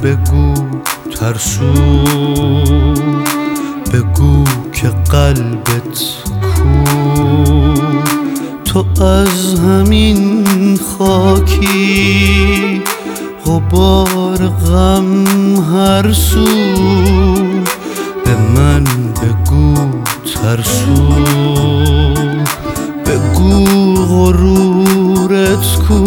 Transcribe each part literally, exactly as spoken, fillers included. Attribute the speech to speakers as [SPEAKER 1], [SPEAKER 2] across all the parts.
[SPEAKER 1] بگو ترسو، بگو که قلبت کو، تو از همین خاکی غبار غم هر سو. به من بگو ترسو، بگو غرورت کو،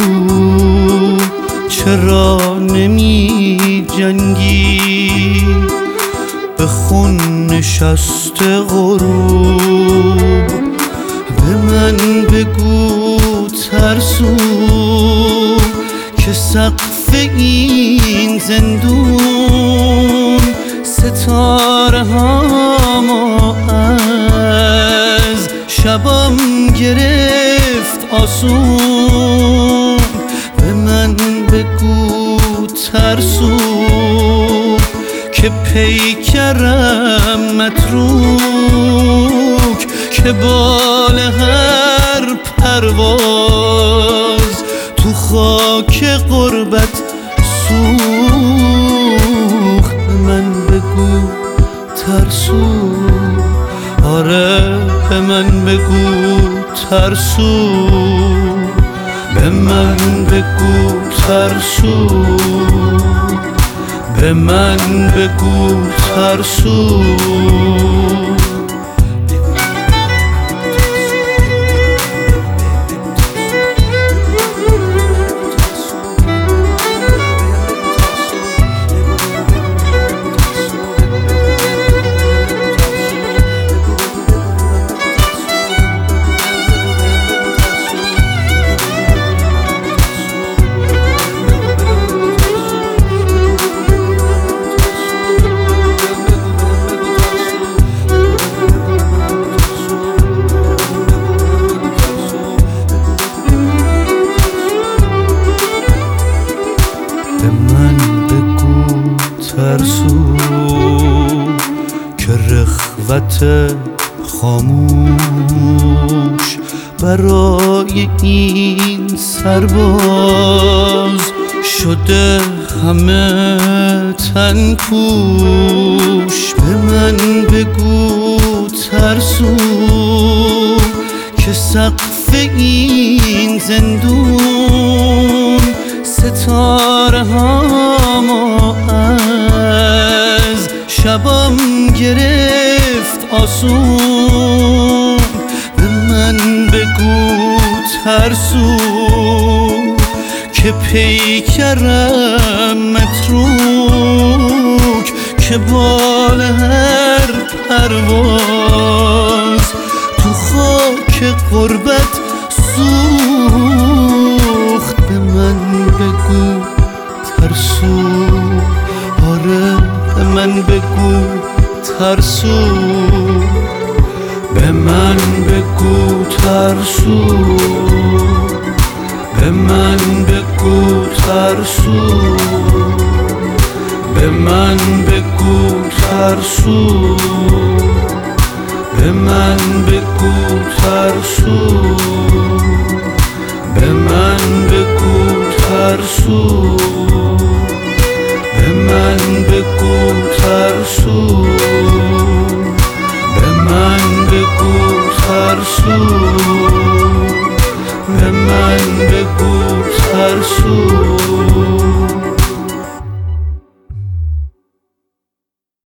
[SPEAKER 1] چرا نمی جنگی به خون نشسته غروب. به من بگو ترسو که سقف این زندون ستاره هامو از شبم گرفت آسون. به من بگو ترسو که پیکرم متروک، که بال هر پرواز تو خاک غربت سوخت. به من بگو ترسو، آره به من بگو ترسو، به من بگو ترسو، به من بگو ترسو. به من بگو ترسو که رخوت خاموش برای این سرباز شده همه تن پوش. به من بگو ترسو که سقف این زندون ستاره هامو از شبم گرفت آسون. به من بگو ترسو که پیکرم متروک، که بال هر پرواز تو خاک غربت سوخت. به من بگو ترسو، آره به من بگو ترسو، به من بگو ترسو، به من بگو ترسو، به من بگو ترسو، به من بگو ترسو، به من بگو ترسو، به من بگو ترسو، به من بگو ترسو، به من بگو ترسو.